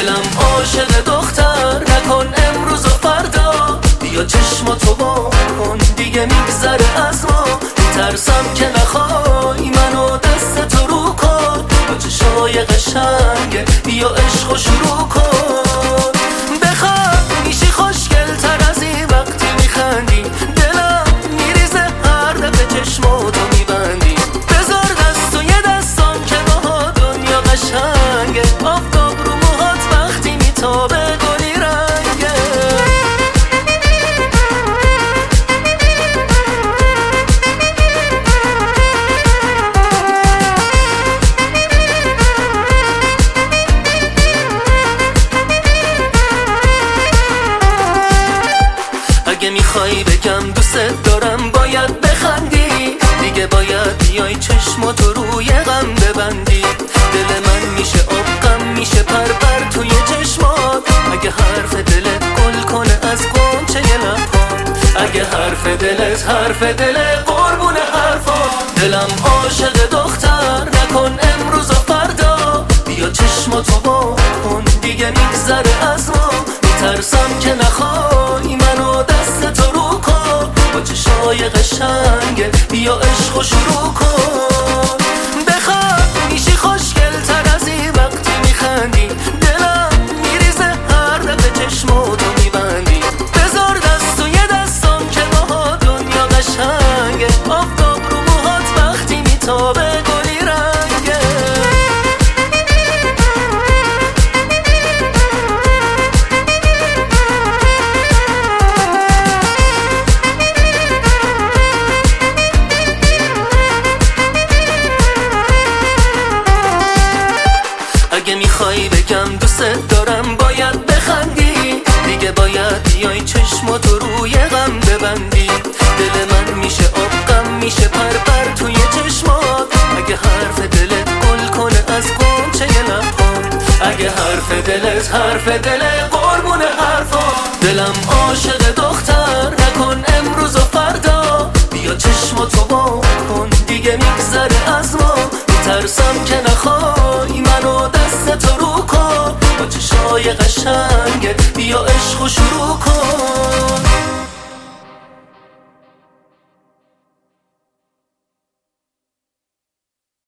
دلم عاشق دختر، نکن امروز و فردا، بیا چشماتو وا کن دیگه میگذره از ما. میترسم که نخوای منو دست تو رو کن، با چشای قشنگه بیا عشقو شروع کن. بخواب میشی خوشگل تر از این وقتی میخندی، دلم میریزه هر دفعه چشماتو میبندی. بذار دست و یه دستم که با دنیا قشنگه، آفتاب رو موهات وقتی میتابه گلی رنگه. اگه میخوای بگم دوست دارم باید بخندی، دیگه باید بیای چشماتو روی غم ببندی. دل من میشه آب، غم میشه پرپر توی چشمات. اگه حرف دلت گل کنه از غنچه لبات، اگه حرف دلت قربون حرفات. دلم عاشق دختر، نکن امروز و فردا، بیا چشماتو وا کن دیگه میگذره از ما. میترسم که نخوای منو دست تو رو کن، با چشای قشنگه بیا عشقو شروع کن. بخواب میشی خوشگل تر از این وقتی میخندی، دلم میریزه هر دفعه چشماتو میبندی. بذار دست و یه دستم که با دنیا قشنگه، آفتاب رو موهات وقتی میتابه گلی رنگه. اگه میخوای بگم دوست دارم باید بخندی، دیگه باید بیای چشماتو روی غم ببندی. دل من میشه آب، غم میشه پرپر توی چشمات. اگه حرف دلت گل کنه از غنچه لبات، اگه حرف دلت قربون حرفات. دلم عاشق دختر، نکن امروز و فردا، بیا چشماتو وا کن دیگه میگذره از ما. میترسم که نخوای منو